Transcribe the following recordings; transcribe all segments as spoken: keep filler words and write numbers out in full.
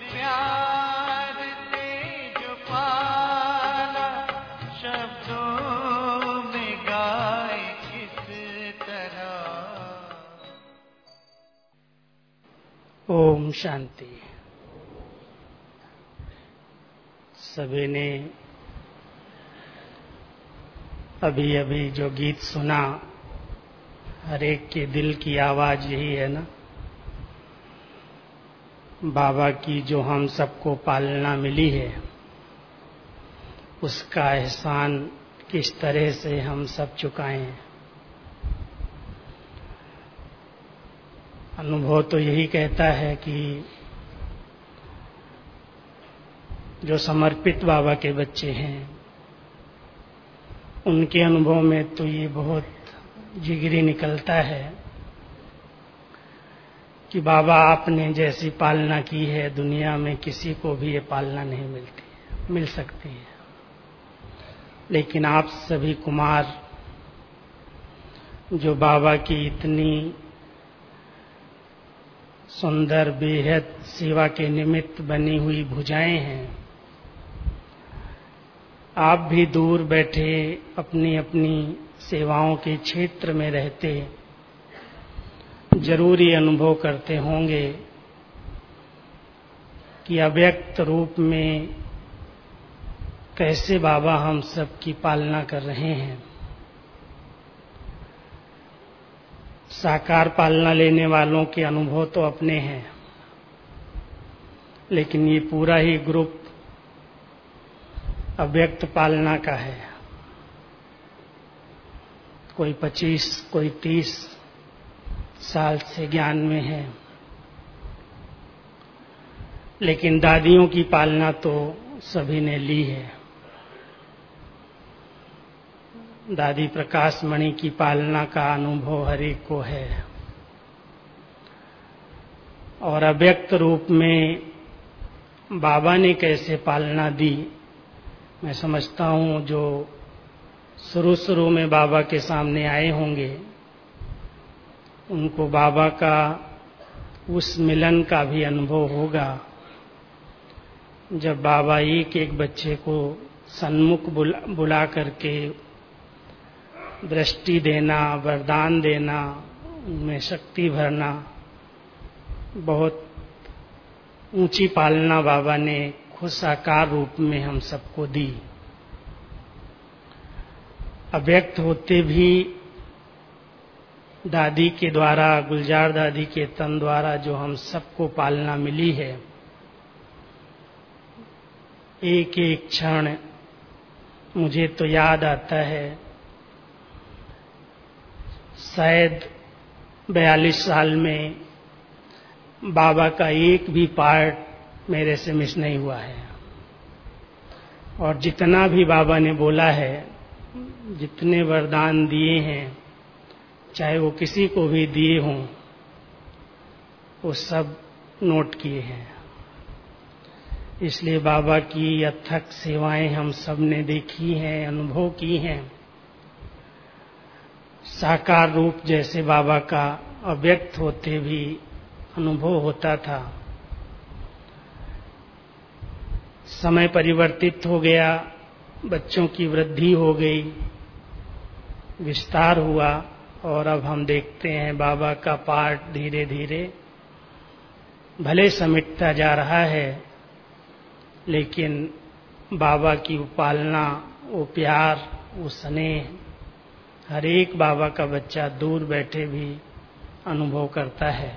प्यार से जो पाला, शब्दों में गाए किस तरह। ओम शांति। सभी ने अभी अभी जो गीत सुना, हर एक के दिल की आवाज यही है ना, बाबा की जो हम सबको पालना मिली है, उसका एहसान किस तरह से हम सब चुकाएं। अनुभव तो यही कहता है कि जो समर्पित बाबा के बच्चे हैं, उनके अनुभव में तो ये बहुत जिगरी निकलता है कि बाबा आपने जैसी पालना की है, दुनिया में किसी को भी ये पालना नहीं मिलती, मिल सकती है। लेकिन आप सभी कुमार जो बाबा की इतनी सुंदर बेहद सेवा के निमित्त बनी हुई भुजाएं हैं, आप भी दूर बैठे अपनी अपनी सेवाओं के क्षेत्र में रहते जरूर ये अनुभव करते होंगे कि अव्यक्त रूप में कैसे बाबा हम सब की पालना कर रहे हैं। साकार पालना लेने वालों के अनुभव तो अपने हैं, लेकिन ये पूरा ही ग्रुप अव्यक्त पालना का है। कोई पच्चीस कोई तीस साल से ज्ञान में है, लेकिन दादियों की पालना तो सभी ने ली है। दादी प्रकाश मणि की पालना का अनुभव हर एक को है, और अव्यक्त रूप में बाबा ने कैसे पालना दी, मैं समझता हूँ जो शुरू शुरू में बाबा के सामने आए होंगे, उनको बाबा का उस मिलन का भी अनुभव होगा जब बाबा एक एक बच्चे को सन्मुख बुला, बुला करके दृष्टि देना, वरदान देना, उनमें शक्ति भरना, बहुत ऊंची पालना बाबा ने खुद साकार रूप में हम सबको दी। अव्यक्त होते भी दादी के द्वारा, गुलजार दादी के तन द्वारा जो हम सबको पालना मिली है, एक एक क्षण मुझे तो याद आता है, शायद बयालीस साल में बाबा का एक भी पार्ट मेरे से मिस नहीं हुआ है। और जितना भी बाबा ने बोला है, जितने वरदान दिए हैं, चाहे वो किसी को भी दिए हों, वो सब नोट किए हैं। इसलिए बाबा की अथक सेवाएं हम सब ने देखी हैं, अनुभव की हैं। साकार रूप जैसे बाबा का अव्यक्त होते भी अनुभव होता था। समय परिवर्तित हो गया, बच्चों की वृद्धि हो गई, विस्तार हुआ, और अब हम देखते हैं बाबा का पार्ट धीरे धीरे भले समिटता जा रहा है, लेकिन बाबा की वो पालना, वो प्यार, वो स्नेह हर एक बाबा का बच्चा दूर बैठे भी अनुभव करता है।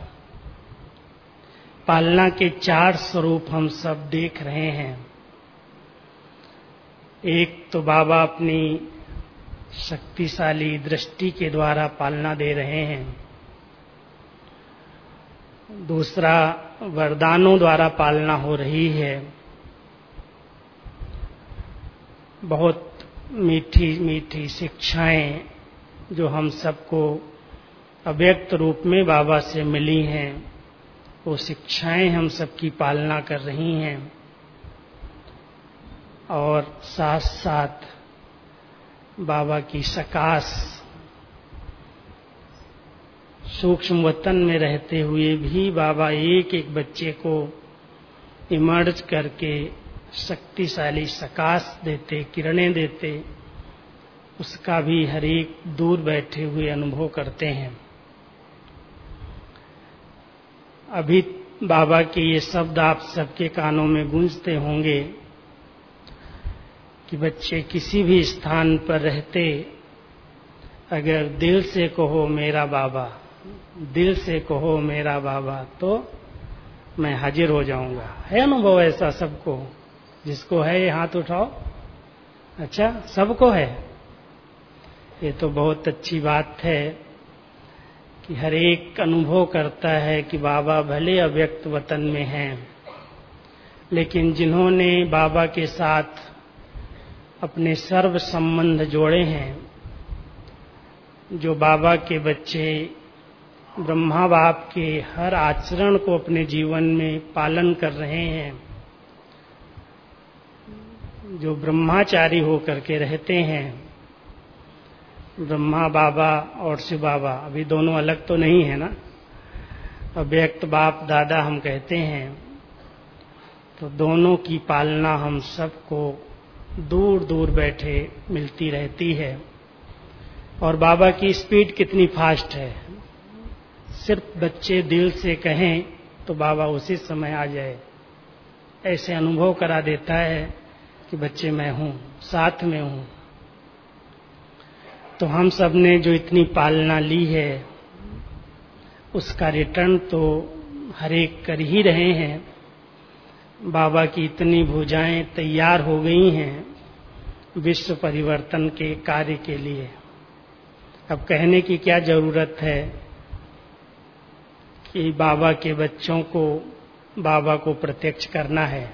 पालना के चार स्वरूप हम सब देख रहे हैं। एक तो बाबा अपनी शक्तिशाली दृष्टि के द्वारा पालना दे रहे हैं, दूसरा वरदानों द्वारा पालना हो रही है। बहुत मीठी मीठी शिक्षाएं जो हम सबको अव्यक्त रूप में बाबा से मिली हैं, वो शिक्षाएं हम सबकी पालना कर रही हैं। और साथ साथ बाबा की सकाश सूक्ष्म वतन में रहते हुए भी बाबा एक एक बच्चे को इमर्ज करके शक्तिशाली प्रकाश देते, किरणें देते, उसका भी हर एक दूर बैठे हुए अनुभव करते हैं। अभी बाबा के ये शब्द आप सबके कानों में गूंजते होंगे कि बच्चे किसी भी स्थान पर रहते अगर दिल से कहो मेरा बाबा, दिल से कहो मेरा बाबा, तो मैं हाजिर हो जाऊंगा। है अनुभव ऐसा सबको? जिसको है ये हाथ उठाओ। अच्छा, सबको है। ये तो बहुत अच्छी बात है कि हर एक अनुभव करता है कि बाबा भले अव्यक्त वतन में हैं, लेकिन जिन्होंने बाबा के साथ अपने सर्व संबंध जोड़े हैं, जो बाबा के बच्चे ब्रह्मा बाप के हर आचरण को अपने जीवन में पालन कर रहे हैं, जो ब्रह्माचारी होकर के रहते हैं, ब्रह्मा बाबा और शिव बाबा, अभी दोनों अलग तो नहीं है ना, अव्यक्त बाप दादा हम कहते हैं, तो दोनों की पालना हम सबको दूर दूर बैठे मिलती रहती है। और बाबा की स्पीड कितनी फास्ट है, सिर्फ बच्चे दिल से कहें तो बाबा उसी समय आ जाए। ऐसे अनुभव करा देता है कि बच्चे मैं हूं, साथ में हूं। तो हम सब ने जो इतनी पालना ली है उसका रिटर्न तो हर एक कर ही रहे हैं। बाबा की इतनी भुजाएं तैयार हो गई हैं विश्व परिवर्तन के कार्य के लिए। अब कहने की क्या जरूरत है कि बाबा के बच्चों को बाबा को प्रत्यक्ष करना है।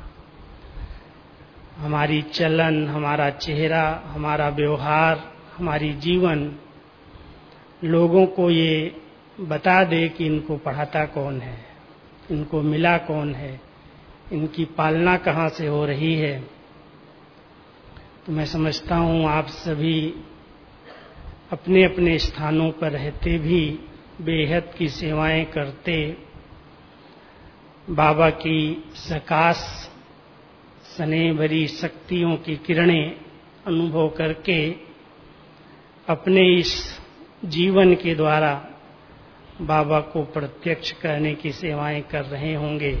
हमारी चलन, हमारा चेहरा, हमारा व्यवहार, हमारी जीवन लोगों को ये बता दे कि इनको पढ़ाता कौन है, इनको मिला कौन है, इनकी पालना कहाँ से हो रही है। तो मैं समझता हूँ आप सभी अपने अपने स्थानों पर रहते भी बेहद की सेवाएं करते, बाबा की सकाश स्नेह भरी शक्तियों की किरणें अनुभव करके अपने इस जीवन के द्वारा बाबा को प्रत्यक्ष करने की सेवाएं कर रहे होंगे।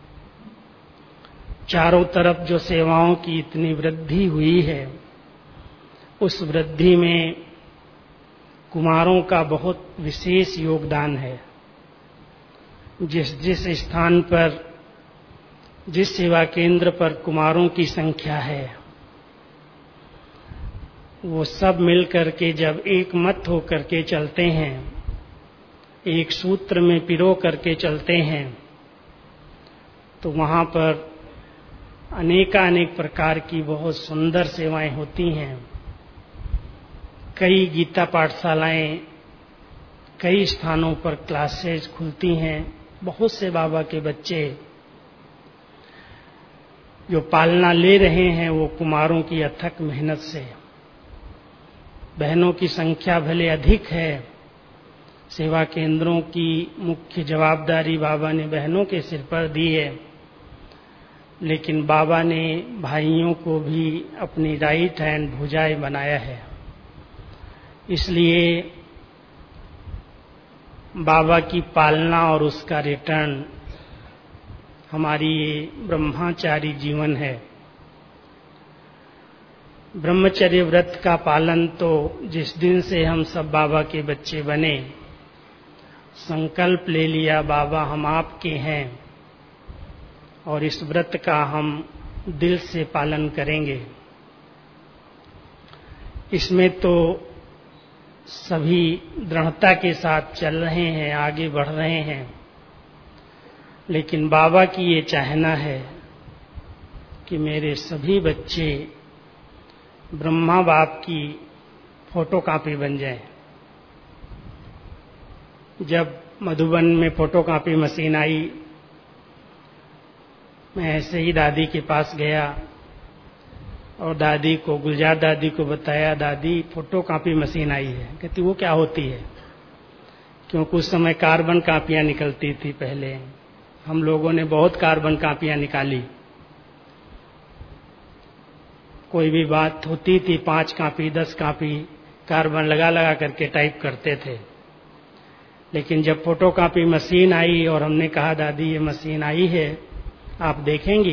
चारों तरफ जो सेवाओं की इतनी वृद्धि हुई है, उस वृद्धि में कुमारों का बहुत विशेष योगदान है। जिस जिस स्थान पर, जिस सेवा केंद्र पर कुमारों की संख्या है, वो सब मिल करके जब एक मत होकर के चलते हैं, एक सूत्र में पिरो करके चलते हैं, तो वहाँ पर अनेकानेक प्रकार की बहुत सुंदर सेवाएं होती हैं। कई गीता पाठशालाएं, कई स्थानों पर क्लासेज खुलती हैं। बहुत से बाबा के बच्चे जो पालना ले रहे हैं वो कुमारों की अथक मेहनत से। बहनों की संख्या भले अधिक है, सेवा केंद्रों की मुख्य जवाबदारी बाबा ने बहनों के सिर पर दी है, लेकिन बाबा ने भाइयों को भी अपनी राइट हैंड भुजाएं बनाया है। इसलिए बाबा की पालना और उसका रिटर्न हमारी ये ब्रह्मचारी जीवन है। ब्रह्मचर्य व्रत का पालन तो जिस दिन से हम सब बाबा के बच्चे बने, संकल्प ले लिया बाबा हम आपके हैं और इस व्रत का हम दिल से पालन करेंगे। इसमें तो सभी दृढ़ता के साथ चल रहे हैं, आगे बढ़ रहे हैं, लेकिन बाबा की ये चाहना है कि मेरे सभी बच्चे ब्रह्मा बाप की फोटोकॉपी बन जाएं। जब मधुबन में फोटोकॉपी मशीन आई, मैं ऐसे ही दादी के पास गया और दादी को, गुलजार दादी को बताया, दादी फोटोकॉपी मशीन आई है। कहती वो क्या होती है? क्योंकि उस समय कार्बन कापियां निकलती थी पहले, हम लोगों ने बहुत कार्बन कापियां निकाली। कोई भी बात होती थी, पांच कापी दस कापी कार्बन लगा लगा करके टाइप करते थे। लेकिन जब फोटो कापी मशीन आई और हमने कहा दादी ये मशीन आई है, आप देखेंगी?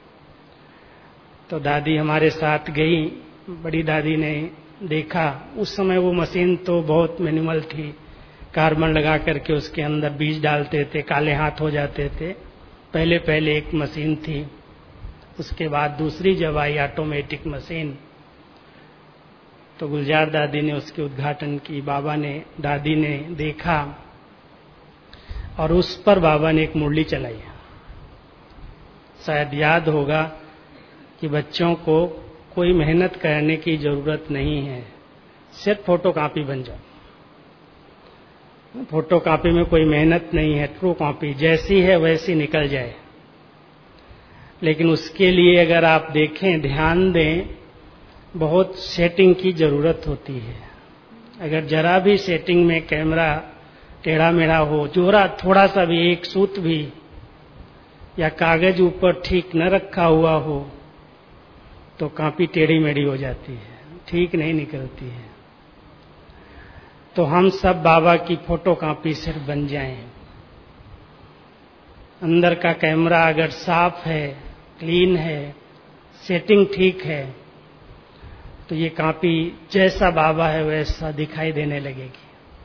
तो दादी हमारे साथ गई। बड़ी दादी ने देखा। उस समय वो मशीन तो बहुत मिनिमल थी, कार्बन लगा करके उसके अंदर बीज डालते थे, काले हाथ हो जाते थे। पहले पहले एक मशीन थी, उसके बाद दूसरी जब आई ऑटोमेटिक मशीन, तो गुलजार दादी ने उसके उद्घाटन की। बाबा ने, दादी ने देखा और उस पर बाबा ने एक मुरली चलाई। शायद याद होगा कि बच्चों को कोई मेहनत करने की जरूरत नहीं है, सिर्फ फोटो कॉपी बन जाओ। फोटो कॉपी में कोई मेहनत नहीं है, ट्रू कॉपी जैसी है वैसी निकल जाए। लेकिन उसके लिए अगर आप देखें, ध्यान दें, बहुत सेटिंग की जरूरत होती है। अगर जरा भी सेटिंग में कैमरा टेढ़ा मेढ़ा हो, जोरा थोड़ा सा भी, एक सूत भी या कागज ऊपर ठीक न रखा हुआ हो, तो कॉपी टेढ़ी मेढ़ी हो जाती है, ठीक नहीं निकलती है। तो हम सब बाबा की फोटो कॉपी सिर्फ बन जाएं। अंदर का कैमरा अगर साफ है, क्लीन है, सेटिंग ठीक है, तो ये कॉपी जैसा बाबा है वैसा दिखाई देने लगेगी।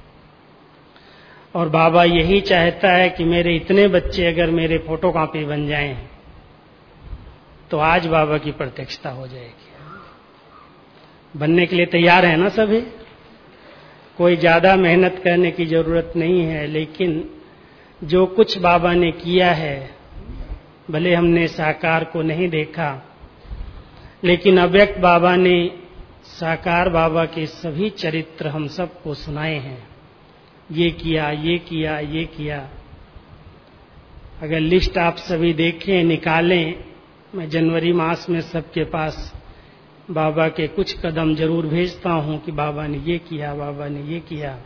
और बाबा यही चाहता है कि मेरे इतने बच्चे अगर मेरे फोटो कॉपी बन जाएं, तो आज बाबा की प्रत्यक्षता हो जाएगी। बनने के लिए तैयार है ना सभी? कोई ज्यादा मेहनत करने की जरूरत नहीं है। लेकिन जो कुछ बाबा ने किया है, भले हमने साकार को नहीं देखा, लेकिन अव्यक्त बाबा ने साकार बाबा के सभी चरित्र हम सबको सुनाए हैं। ये किया, ये किया, ये किया। अगर लिस्ट आप सभी देखें, निकालें, मैं जनवरी मास में सबके पास बाबा के कुछ कदम जरूर भेजता हूं कि बाबा ने ये किया, बाबा ने ये किया।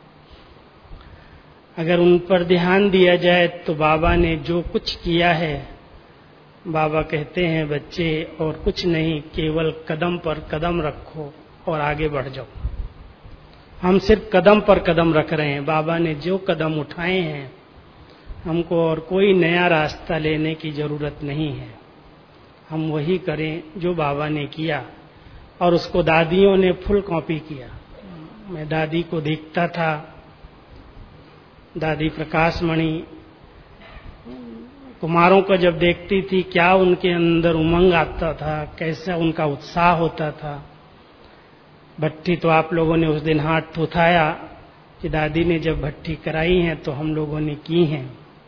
अगर उन पर ध्यान दिया जाए तो बाबा ने जो कुछ किया है, बाबा कहते हैं बच्चे और कुछ नहीं, केवल कदम पर कदम रखो और आगे बढ़ जाओ। हम सिर्फ कदम पर कदम रख रहे हैं। बाबा ने जो कदम उठाए हैं, हमको और कोई नया रास्ता लेने की जरूरत नहीं है। हम वही करें जो बाबा ने किया। और उसको दादियों ने फुल कॉपी किया। मैं दादी को देखता था, दादी प्रकाश मणि कुमारों को जब देखती थी, क्या उनके अंदर उमंग आता था, कैसा उनका उत्साह होता था। भट्टी तो आप लोगों ने उस दिन हाथ उठाया कि दादी ने जब भट्टी कराई है तो हम लोगों ने की हैं।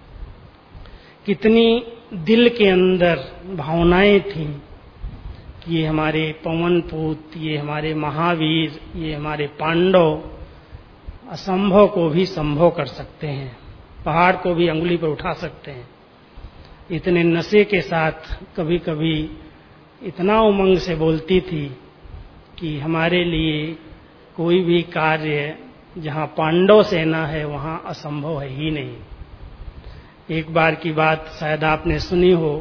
कितनी दिल के अंदर भावनाएं थी कि ये हमारे पवन पूत, ये हमारे महावीर, ये हमारे पांडव असंभव को भी संभव कर सकते हैं, पहाड़ को भी अंगुली पर उठा सकते हैं। इतने नशे के साथ कभी कभी इतना उमंग से बोलती थी कि हमारे लिए कोई भी कार्य जहाँ पांडव सेना है वहाँ असंभव है ही नहीं। एक बार की बात शायद आपने सुनी हो,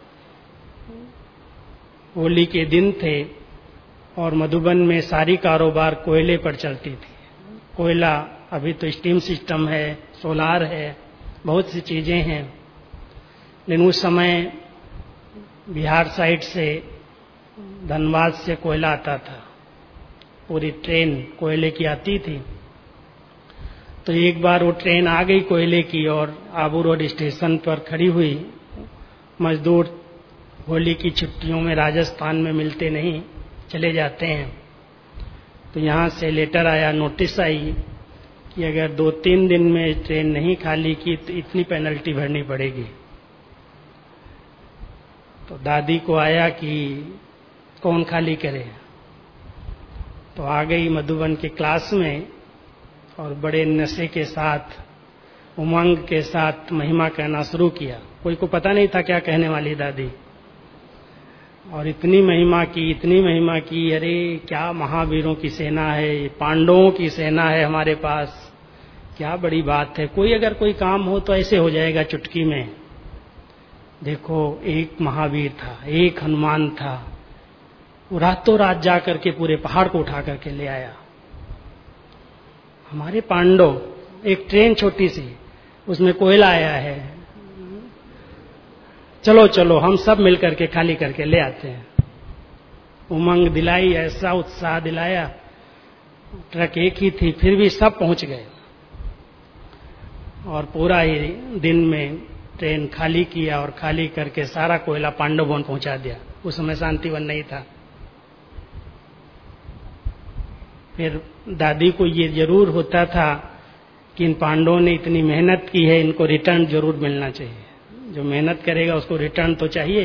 होली के दिन थे और मधुबन में सारी कारोबार कोयले पर चलती थी। कोयला, अभी तो स्टीम सिस्टम है, सोलार है, बहुत सी चीजें हैं, लेकिन उस समय बिहार साइड से, धनबाद से कोयला आता था। पूरी ट्रेन कोयले की आती थी। तो एक बार वो ट्रेन आ गई कोयले की और आबू रोड स्टेशन पर खड़ी हुई। मजदूर होली की छुट्टियों में राजस्थान में मिलते नहीं, चले जाते हैं। तो यहाँ से लेटर आया, नोटिस आई कि अगर दो तीन दिन में ट्रेन नहीं खाली की तो इतनी पेनल्टी भरनी पड़ेगी। तो दादी को आया कि कौन खाली करे। तो आ गई मधुबन के क्लास में और बड़े नशे के साथ, उमंग के साथ महिमा कहना शुरू किया। कोई को पता नहीं था क्या कहने वाली दादी। और इतनी महिमा की, इतनी महिमा की, अरे क्या महावीरों की सेना है, पांडवों की सेना है हमारे पास, क्या बड़ी बात है। कोई अगर कोई काम हो तो ऐसे हो जाएगा चुटकी में। देखो, एक महावीर था, एक हनुमान था, वो रातों रात जा करके पूरे पहाड़ को उठा करके ले आया। हमारे पांडव, एक ट्रेन छोटी सी, उसमें कोयला आया है, चलो चलो हम सब मिल करके खाली करके ले आते हैं। उमंग दिलाई, ऐसा उत्साह दिलाया, ट्रक एक ही थी फिर भी सब पहुंच गए और पूरा ही दिन में ट्रेन खाली किया और खाली करके सारा कोयला पांडव भवन पहुंचा दिया। उस समय शांतिवन नहीं था। फिर दादी को ये जरूर होता था कि इन पांडवों ने इतनी मेहनत की है, इनको रिटर्न जरूर मिलना चाहिए। जो मेहनत करेगा उसको रिटर्न तो चाहिए।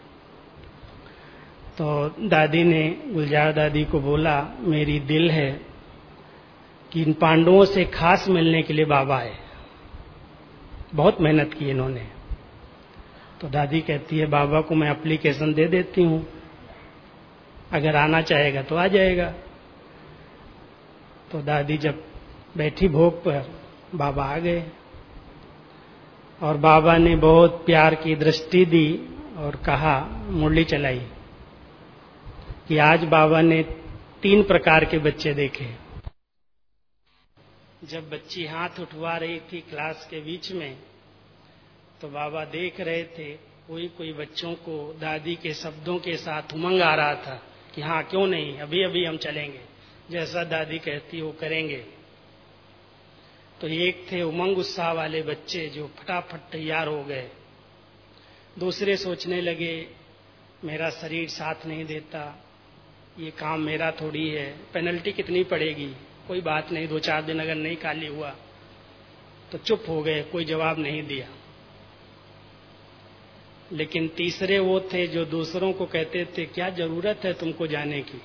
तो दादी ने गुलजार दादी को बोला, मेरी दिल है कि इन पांडवों से खास मिलने के लिए बाबा आए, बहुत मेहनत की इन्होंने। तो दादी कहती है, बाबा को मैं एप्लीकेशन दे देती हूं, अगर आना चाहेगा तो आ जाएगा। तो दादी जब बैठी भोग पर, बाबा आ गए और बाबा ने बहुत प्यार की दृष्टि दी और कहा, मुरली चलाई कि आज बाबा ने तीन प्रकार के बच्चे देखे। जब बच्ची हाथ उठवा रही थी क्लास के बीच में, तो बाबा देख रहे थे कोई कोई बच्चों को दादी के शब्दों के साथ उमंग आ रहा था कि हाँ क्यों नहीं, अभी अभी हम चलेंगे, जैसा दादी कहती वो करेंगे। तो एक थे उमंग उत्साह वाले बच्चे जो फटाफट तैयार हो गए। दूसरे सोचने लगे, मेरा शरीर साथ नहीं देता, ये काम मेरा थोड़ी है, पेनल्टी कितनी पड़ेगी, कोई बात नहीं, दो चार दिन अगर नहीं खाली हुआ तो चुप हो गए, कोई जवाब नहीं दिया। लेकिन तीसरे वो थे जो दूसरों को कहते थे, क्या जरूरत है तुमको जाने की,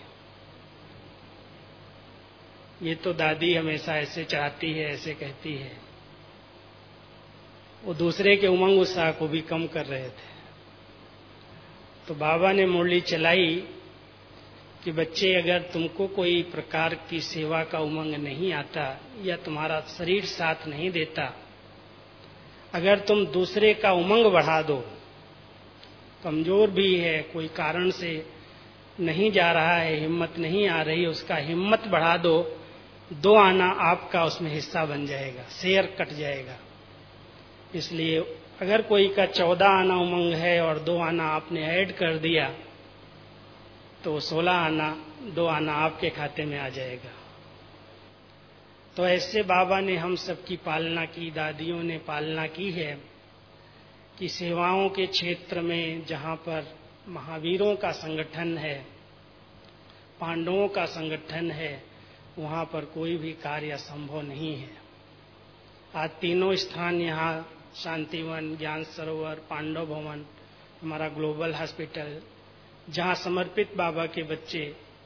ये तो दादी हमेशा ऐसे चाहती है, ऐसे कहती है। वो दूसरे के उमंग उत्साह को भी कम कर रहे थे। तो बाबा ने मुरली चलाई कि बच्चे, अगर तुमको कोई प्रकार की सेवा का उमंग नहीं आता या तुम्हारा शरीर साथ नहीं देता, अगर तुम दूसरे का उमंग बढ़ा दो, कमजोर भी है, कोई कारण से नहीं जा रहा है, हिम्मत नहीं आ रही, उसका हिम्मत बढ़ा दो, दो आना आपका उसमें हिस्सा बन जाएगा, शेयर कट जाएगा। इसलिए अगर कोई का चौदह आना उमंग है और दो आना आपने ऐड कर दिया, तो सोलह आना, दो आना आपके खाते में आ जाएगा। तो ऐसे बाबा ने हम सबकी पालना की, दादियों ने पालना की है कि सेवाओं के क्षेत्र में जहाँ पर महावीरों का संगठन है, पांडवों का संगठन है, वहाँ पर कोई भी कार्य असंभव नहीं है। आज तीनों स्थान यहाँ, शांतिवन, ज्ञान सरोवर, पांडव भवन, हमारा ग्लोबल हॉस्पिटल, जहाँ समर्पित बाबा के बच्चे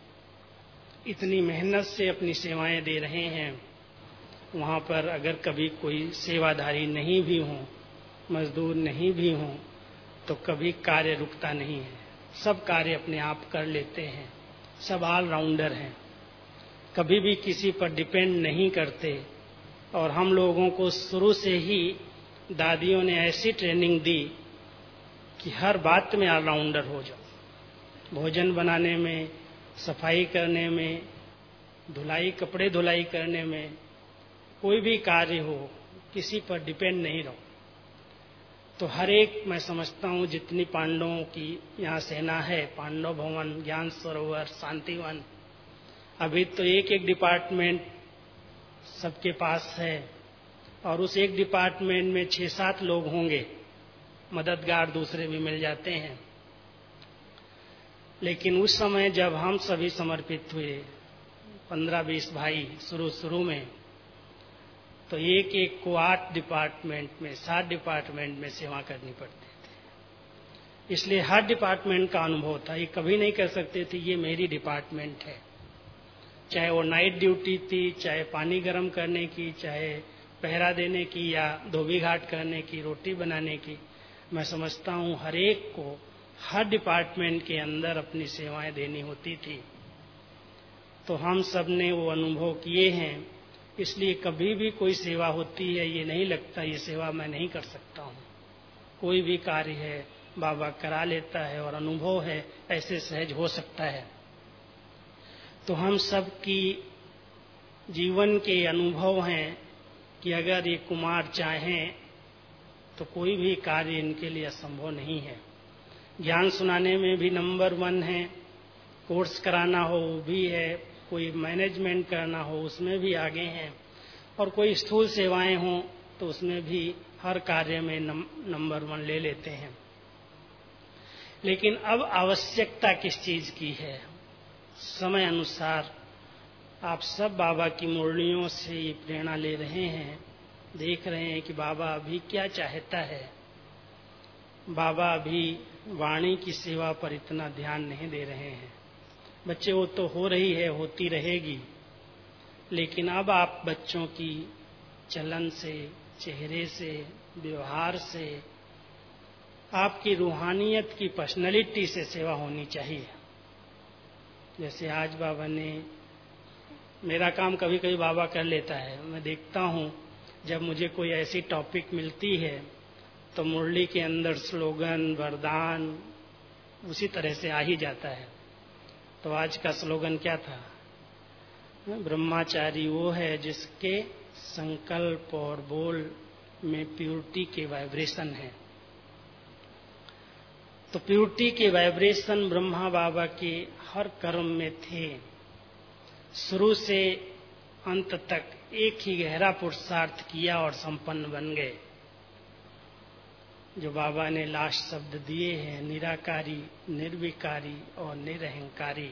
इतनी मेहनत से अपनी सेवाएं दे रहे हैं, वहाँ पर अगर कभी कोई सेवाधारी नहीं भी हो, मजदूर नहीं भी हो, तो कभी कार्य रुकता नहीं है। सब कार्य अपने आप कर लेते हैं, सब ऑलराउंडर हैं, कभी भी किसी पर डिपेंड नहीं करते। और हम लोगों को शुरू से ही दादियों ने ऐसी ट्रेनिंग दी कि हर बात में ऑलराउंडर हो जाओ। भोजन बनाने में, सफाई करने में, धुलाई, कपड़े धुलाई करने में, कोई भी कार्य हो, किसी पर डिपेंड नहीं रहो। तो हर एक, मैं समझता हूँ जितनी पांडवों की यहाँ सेना है, पांडव भवन, ज्ञान सरोवर, शांतिवन, अभी तो एक एक डिपार्टमेंट सबके पास है और उस एक डिपार्टमेंट में छह सात लोग होंगे, मददगार दूसरे भी मिल जाते हैं। लेकिन उस समय जब हम सभी समर्पित हुए, पंद्रह बीस भाई शुरू शुरू में, तो एक एक को आठ डिपार्टमेंट में, सात डिपार्टमेंट में सेवा करनी पड़ती थी। इसलिए हर डिपार्टमेंट का अनुभव था। ये कभी नहीं कर सकते थे ये मेरी डिपार्टमेंट है, चाहे वो नाइट ड्यूटी थी, चाहे पानी गर्म करने की, चाहे पहरा देने की, या धोबी घाट करने की, रोटी बनाने की। मैं समझता हूँ हर एक को हर डिपार्टमेंट के अंदर अपनी सेवाएं देनी होती थी। तो हम सब ने वो अनुभव किए हैं, इसलिए कभी भी कोई सेवा होती है, ये नहीं लगता ये सेवा मैं नहीं कर सकता हूँ। कोई भी कार्य है बाबा करा लेता है और अनुभव है ऐसे सहज हो सकता है। तो हम सब की जीवन के अनुभव हैं कि अगर ये कुमार चाहें तो कोई भी कार्य इनके लिए असंभव नहीं है। ज्ञान सुनाने में भी नंबर वन है, कोर्स कराना हो वो भी है, कोई मैनेजमेंट करना हो उसमें भी आगे हैं, और कोई स्थूल सेवाएं हों तो उसमें भी हर कार्य में नंबर वन ले लेते हैं। लेकिन अब आवश्यकता किस चीज की है? समय अनुसार आप सब बाबा की मुरलियों से ये प्रेरणा ले रहे हैं, देख रहे हैं कि बाबा अभी क्या चाहता है। बाबा अभी वाणी की सेवा पर इतना ध्यान नहीं दे रहे हैं। बच्चे वो तो हो रही है, होती रहेगी, लेकिन अब आप बच्चों की चलन से, चेहरे से, व्यवहार से, आपकी रूहानियत की पर्सनैलिटी से सेवा होनी चाहिए। जैसे आज बाबा ने, मेरा काम कभी कभी बाबा कर लेता है, मैं देखता हूँ जब मुझे कोई ऐसी टॉपिक मिलती है तो मुरली के अंदर स्लोगन, वरदान उसी तरह से आ ही जाता है। तो आज का स्लोगन क्या था? ब्रह्मचारी वो है जिसके संकल्प और बोल में प्योरिटी के वाइब्रेशन है। तो प्योरिटी के वाइब्रेशन ब्रह्मा बाबा के हर कर्म में थे। शुरू से अंत तक एक ही गहरा पुरुषार्थ किया और संपन्न बन गए। जो बाबा ने लास्ट शब्द दिए हैं, निराकारी, निर्विकारी और निरहंकारी।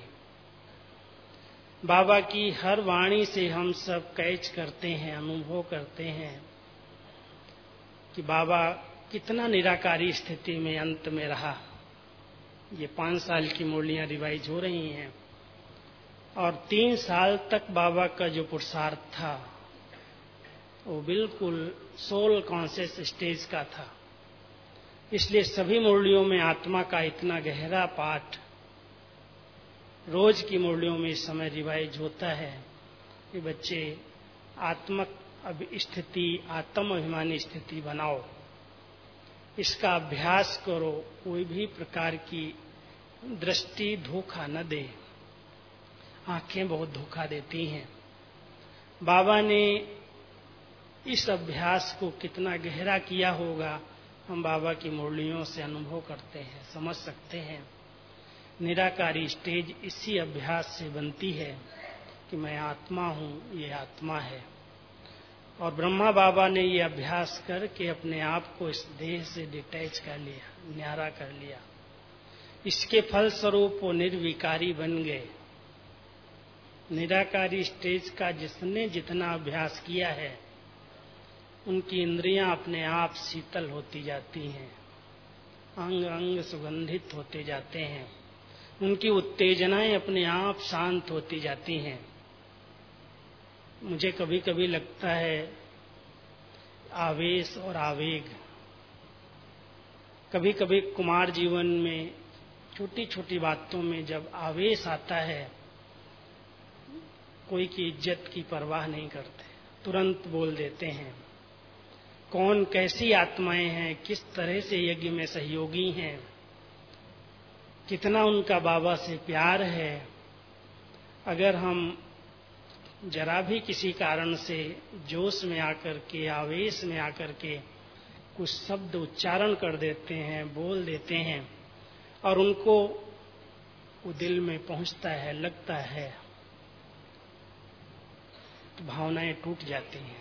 बाबा की हर वाणी से हम सब कैच करते हैं, अनुभव करते हैं कि बाबा कितना निराकारी स्थिति में अंत में रहा। ये पांच साल की मुरलियां रिवाइज हो रही हैं और तीन साल तक बाबा का जो पुरुषार्थ था वो बिल्कुल सोल कॉन्शियस स्टेज का था। इसलिए सभी मुरलियों में आत्मा का इतना गहरा पाठ रोज की मुरलियों में इस समय रिवाइज होता है कि बच्चे आत्मक स्थिति, आत्म अभिमानी स्थिति बनाओ, इसका अभ्यास करो। कोई भी प्रकार की दृष्टि धोखा न दे, आंखें बहुत धोखा देती हैं। बाबा ने इस अभ्यास को कितना गहरा किया होगा हम बाबा की मुरलियों से अनुभव करते हैं, समझ सकते हैं। निराकारी स्टेज इसी अभ्यास से बनती है कि मैं आत्मा हूँ, ये आत्मा है। और ब्रह्मा बाबा ने ये अभ्यास करके अपने आप को इस देह से डिटैच कर लिया, न्यारा कर लिया। इसके फलस्वरूप वो निर्विकारी बन गए। निराकारी स्टेज का जिसने जितना अभ्यास किया है उनकी इंद्रियां अपने आप शीतल होती जाती हैं, अंग अंग सुगंधित होते जाते हैं, उनकी उत्तेजनाएं अपने आप शांत होती जाती हैं। मुझे कभी कभी लगता है आवेश और आवेग, कभी कभी कुमार जीवन में छोटी छोटी बातों में जब आवेश आता है, कोई की इज्जत की परवाह नहीं करते, तुरंत बोल देते हैं। कौन कैसी आत्माएं हैं, किस तरह से यज्ञ में सहयोगी हैं, कितना उनका बाबा से प्यार है। अगर हम जरा भी किसी कारण से जोश में आकर के, आवेश में आकर के कुछ शब्द उच्चारण कर देते हैं, बोल देते हैं और उनको वो दिल में पहुंचता है, लगता है, तो भावनाएं टूट जाती हैं।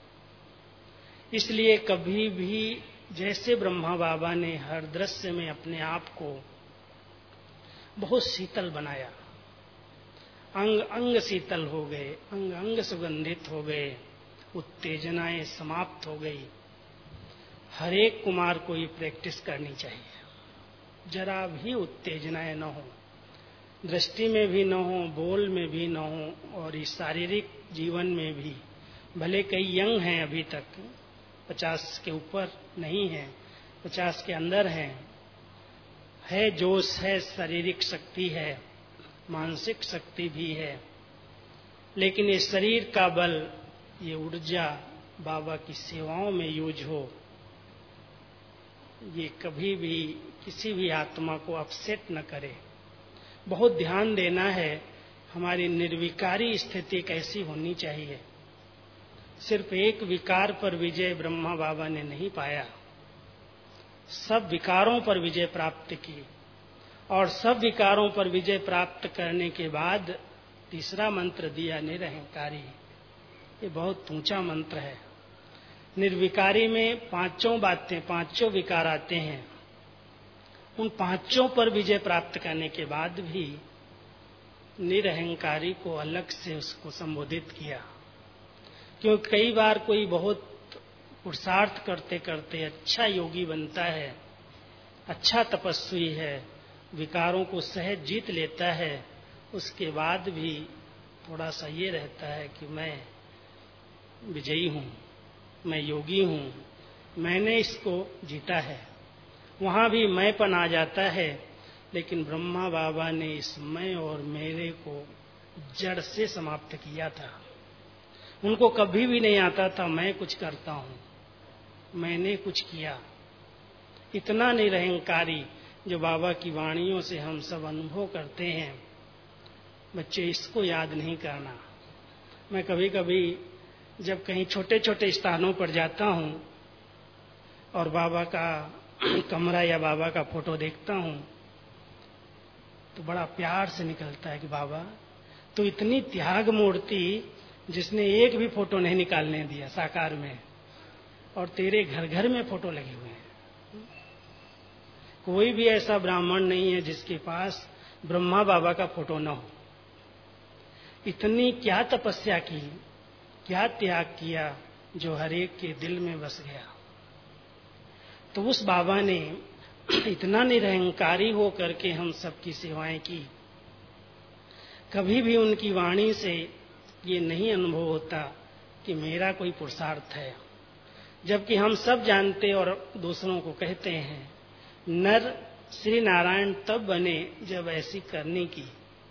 इसलिए कभी भी जैसे ब्रह्मा बाबा ने हर दृश्य में अपने आप को बहुत शीतल बनाया, अंग अंग शीतल हो गए, अंग अंग सुगंधित हो गए, उत्तेजनाएं समाप्त हो गई। हर एक कुमार को ये प्रैक्टिस करनी चाहिए। जरा भी उत्तेजनाएं न हो, दृष्टि में भी न हो, बोल में भी न हो और इस शारीरिक जीवन में भी। भले कई यंग हैं, अभी तक पचास के ऊपर नहीं है, पचास के अंदर हैं, है जोश है, शारीरिक शक्ति है, मानसिक शक्ति भी है, लेकिन ये शरीर का बल, ये ऊर्जा बाबा की सेवाओं में यूज हो। ये कभी भी किसी भी आत्मा को अपसेट न करे। बहुत ध्यान देना है, हमारी निर्विकारी स्थिति कैसी होनी चाहिए। सिर्फ एक विकार पर विजय ब्रह्मा बाबा ने नहीं पाया, सब विकारों पर विजय प्राप्त की। और सब विकारों पर विजय प्राप्त करने के बाद तीसरा मंत्र दिया, निरहंकारी। ये बहुत ऊंचा मंत्र है। निर्विकारी में पांचों बातें, पांचों विकार आते हैं। उन पांचों पर विजय प्राप्त करने के बाद भी निरहंकारी को अलग से उसको संबोधित किया। क्योंकि कई बार कोई बहुत पुरुषार्थ करते करते अच्छा योगी बनता है, अच्छा तपस्वी है, विकारों को सहज जीत लेता है, उसके बाद भी थोड़ा सा ये रहता है कि मैं विजयी हूँ, मैं योगी हूँ, मैंने इसको जीता है। वहाँ भी मैंपन आ जाता है। लेकिन ब्रह्मा बाबा ने इस मैं और मेरे को जड़ से समाप्त किया था। उनको कभी भी नहीं आता था मैं कुछ करता हूँ, मैंने कुछ किया। इतना निरहंकारी जो बाबा की वाणियों से हम सब अनुभव करते हैं। बच्चे, इसको याद नहीं करना। मैं कभी कभी जब कहीं छोटे छोटे स्थानों पर जाता हूँ और बाबा का कमरा या बाबा का फोटो देखता हूँ तो बड़ा प्यार से निकलता है कि बाबा तो इतनी त्याग मूर्ति जिसने एक भी फोटो नहीं निकालने दिया साकार में, और तेरे घर घर में फोटो लगे हुए हैं। कोई भी ऐसा ब्राह्मण नहीं है जिसके पास ब्रह्मा बाबा का फोटो न हो। इतनी क्या तपस्या की, क्या त्याग किया जो हर एक के दिल में बस गया। तो उस बाबा ने इतना निरहंकारी हो करके हम सबकी सेवाएं की। कभी भी उनकी वाणी से ये नहीं अनुभव होता कि मेरा कोई पुरुषार्थ है। जबकि हम सब जानते और दूसरों को कहते हैं, नर श्री नारायण तब बने जब ऐसी करनी की।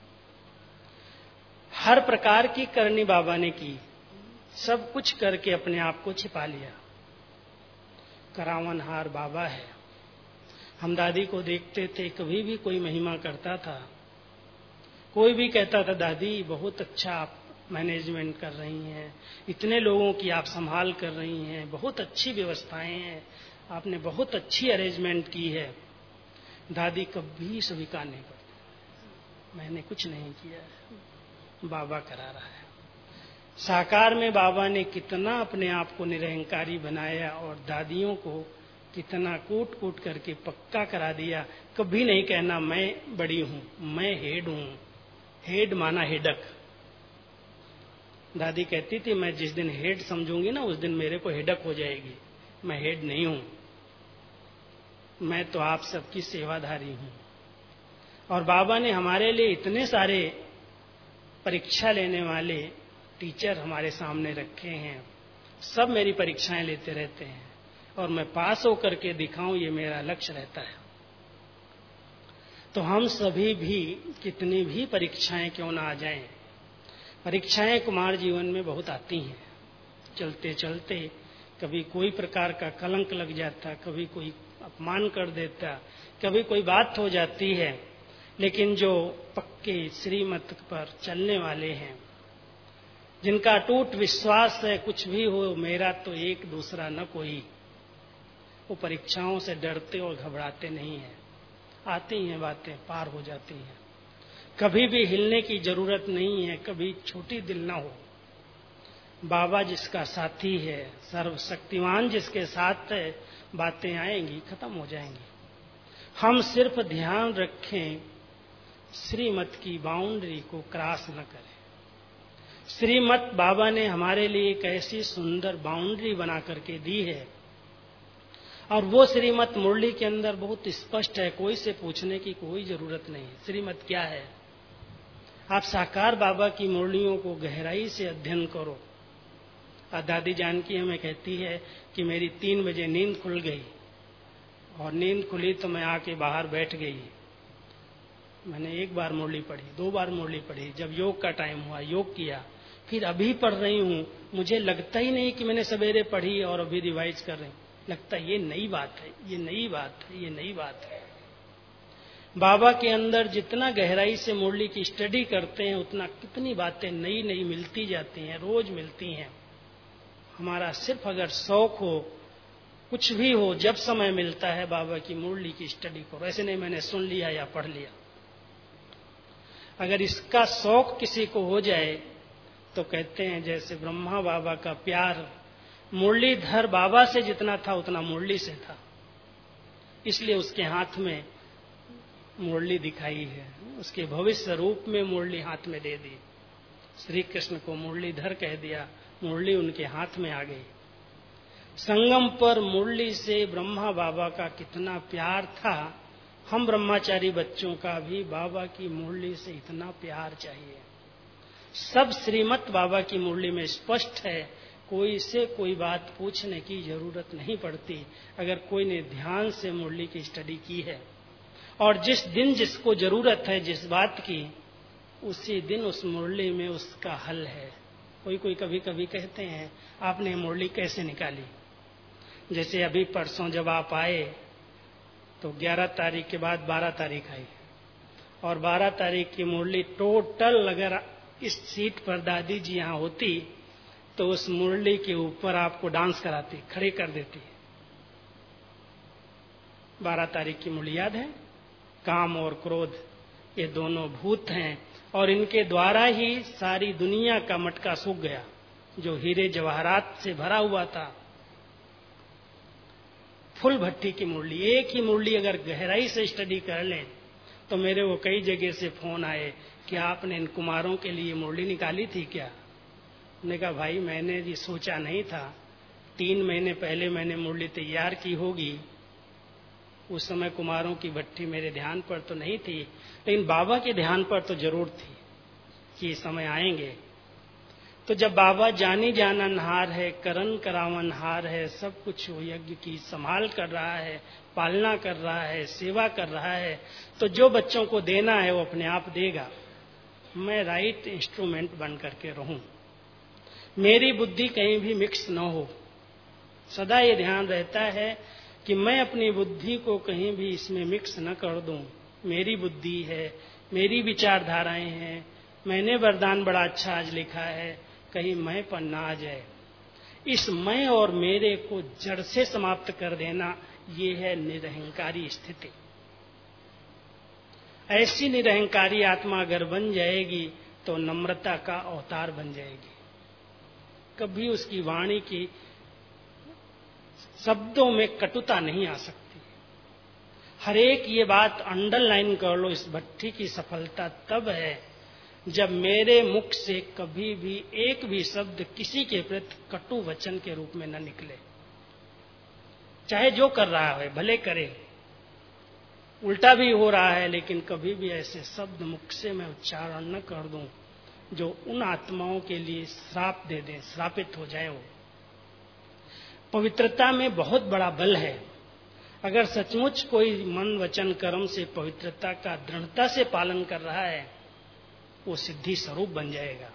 हर प्रकार की करनी बाबा ने की, सब कुछ करके अपने आप को छिपा लिया। करावनहार बाबा है। हम दादी को देखते थे, कभी भी कोई महिमा करता था, कोई भी कहता था दादी बहुत अच्छा आप मैनेजमेंट कर रही हैं, इतने लोगों की आप संभाल कर रही हैं, बहुत अच्छी व्यवस्थाएं हैं, आपने बहुत अच्छी अरेंजमेंट की है। दादी कभी स्वीकार नहीं करती, मैंने कुछ नहीं किया है, बाबा करा रहा है। साकार में बाबा ने कितना अपने आप को निरहंकारी बनाया और दादियों को कितना कूट कूट करके पक्का करा दिया। कभी नहीं कहना मैं बड़ी हूं, मैं हेड हूं। हेड माना हेडक। दादी कहती थी मैं जिस दिन हेड समझूंगी ना उस दिन मेरे को हेडक हो जाएगी। मैं हेड नहीं हूं, मैं तो आप सबकी सेवाधारी हूं। और बाबा ने हमारे लिए इतने सारे परीक्षा लेने वाले टीचर हमारे सामने रखे हैं। सब मेरी परीक्षाएं लेते रहते हैं और मैं पास होकर के दिखाऊं, ये मेरा लक्ष्य रहता है। तो हम सभी भी कितनी भी परीक्षाएं क्यों ना आ जाएं, परीक्षाएं कुमार जीवन में बहुत आती हैं। चलते चलते कभी कोई प्रकार का कलंक लग जाता, कभी कोई अपमान कर देता, कभी कोई बात हो जाती है। लेकिन जो पक्के श्रीमत पर चलने वाले हैं, जिनका अटूट विश्वास है कुछ भी हो मेरा तो एक दूसरा न कोई, वो परीक्षाओं से डरते और घबराते नहीं हैं। आती हैं बातें, पार हो जाती हैं। कभी भी हिलने की जरूरत नहीं है, कभी छोटी दिल ना हो। बाबा जिसका साथी है, सर्वशक्तिमान जिसके साथ है, बातें आएंगी, खत्म हो जाएंगी। हम सिर्फ ध्यान रखें श्रीमत की बाउंड्री को क्रॉस न करें। श्रीमत बाबा ने हमारे लिए एक ऐसी सुंदर बाउंड्री बना करके दी है और वो श्रीमत मुरली के अंदर बहुत स्पष्ट है, कोई से पूछने की कोई जरूरत नहीं। श्रीमत क्या है? आप साकार बाबा की मुरलियों को गहराई से अध्ययन करो। और दादी जानकी हमें कहती है कि मेरी तीन बजे नींद खुल गई और नींद खुली तो मैं आके बाहर बैठ गई। मैंने एक बार मुरली पढ़ी, दो बार मुरली पढ़ी, जब योग का टाइम हुआ योग किया, फिर अभी पढ़ रही हूँ। मुझे लगता ही नहीं कि मैंने सवेरे पढ़ी और अभी रिवाइज कर रही हूँ। लगता है ये नई बात है, ये नई बात है, ये नई बात है। बाबा के अंदर जितना गहराई से मुरली की स्टडी करते हैं उतना कितनी बातें नई नई मिलती जाती हैं, रोज मिलती हैं। हमारा सिर्फ अगर शौक हो, कुछ भी हो, जब समय मिलता है बाबा की मुरली की स्टडी करो। ऐसे नहीं मैंने सुन लिया या पढ़ लिया। अगर इसका शौक किसी को हो जाए तो कहते हैं जैसे ब्रह्मा बाबा का प्यार मुरलीधर बाबा से जितना था उतना मुरली से था, इसलिए उसके हाथ में मुरली दिखाई है, उसके भविष्य रूप में मुरली हाथ में दे दी। श्री कृष्ण को मुरलीधर कह दिया, मुरली उनके हाथ में आ गई। संगम पर मुरली से ब्रह्मा बाबा का कितना प्यार था, हम ब्रह्मचारी बच्चों का भी बाबा की मुरली से इतना प्यार चाहिए। सब श्रीमत बाबा की मुरली में स्पष्ट है, कोई से कोई बात पूछने की जरूरत नहीं पड़ती अगर कोई ने ध्यान से मुरली की स्टडी की है। और जिस दिन जिसको जरूरत है जिस बात की, उसी दिन उस मुरली में उसका हल है। कोई कोई कभी कभी कहते हैं आपने मुरली कैसे निकाली। जैसे अभी परसों जब आप आए तो ग्यारह तारीख के बाद बारह तारीख आई, और बारह तारीख की मुरली टोटल अगर इस सीट पर दादी जी यहाँ होती तो उस मुरली के ऊपर आपको डांस कराती, खड़े कर देती। बारह तारीख की मुरली याद है? काम और क्रोध ये दोनों भूत हैं और इनके द्वारा ही सारी दुनिया का मटका सूख गया जो हीरे जवाहरात से भरा हुआ था। फुल भट्टी की मुरली, एक ही मुरली अगर गहराई से स्टडी कर लें तो मेरे वो कई जगह से फोन आए कि आपने इन कुमारों के लिए मुरली निकाली थी क्या। मैंने कहा भाई मैंने ये सोचा नहीं था, तीन महीने पहले मैंने मुरली तैयार की होगी। उस समय कुमारों की भट्टी मेरे ध्यान पर तो नहीं थी, लेकिन बाबा के ध्यान पर तो जरूर थी कि समय आएंगे। तो जब बाबा जानी जाननहार है, करन करावनहार है, सब कुछ वो यज्ञ की संभाल कर रहा है, पालना कर रहा है, सेवा कर रहा है, तो जो बच्चों को देना है वो अपने आप देगा। मैं राइट इंस्ट्रूमेंट बन करके रहूं, मेरी बुद्धि कहीं भी मिक्स न हो। सदा ये ध्यान रहता है कि मैं अपनी बुद्धि को कहीं भी इसमें मिक्स न कर दूं। मेरी बुद्धि है, मेरी विचारधाराएं हैं, मैंने वरदान बड़ा अच्छा आज लिखा है, कहीं मैं पर ना आ जाए। इस मैं और मेरे को जड़ से समाप्त कर देना, ये है निरहंकारी स्थिति। ऐसी निरहंकारी आत्मा अगर बन जाएगी तो नम्रता का अवतार बन जाएगी। कभी उसकी वाणी की शब्दों में कटुता नहीं आ सकती। हर एक ये बात अंडरलाइन कर लो, इस भट्टी की सफलता तब है जब मेरे मुख से कभी भी एक भी शब्द किसी के प्रति कटु वचन के रूप में न निकले। चाहे जो कर रहा है भले करे, उल्टा भी हो रहा है, लेकिन कभी भी ऐसे शब्द मुख से मैं उच्चारण न कर दूं जो उन आत्माओं के लिए श्राप दे दें, श्रापित हो जाए। वो पवित्रता में बहुत बड़ा बल है। अगर सचमुच कोई मन वचन कर्म से पवित्रता का दृढ़ता से पालन कर रहा है, वो सिद्धि स्वरूप बन जाएगा।